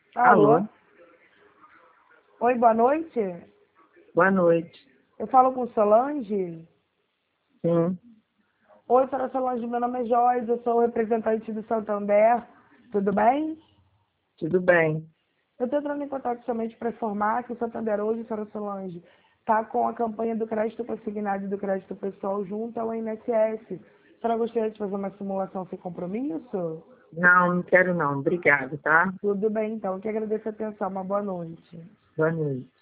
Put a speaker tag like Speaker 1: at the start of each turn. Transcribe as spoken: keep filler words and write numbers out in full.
Speaker 1: Alô?
Speaker 2: Alô? Oi, boa noite.
Speaker 1: Boa noite.
Speaker 2: Eu falo com Solange.
Speaker 1: Sim,
Speaker 2: Oi, senhora Solange, meu nome é Joyce, eu sou representante do Santander. Tudo bem?
Speaker 1: tudo bem.
Speaker 2: Eu estou entrando em contato somente para informar que o Santander hoje, senhora Solange, está com a campanha do crédito consignado e do crédito pessoal junto ao I N S S. A senhora gostaria de fazer uma simulação sem compromisso?
Speaker 1: Não, não quero não. Obrigado, tá?
Speaker 2: Tudo bem, então. Eu que agradeço a atenção. Uma boa noite.
Speaker 1: Boa noite.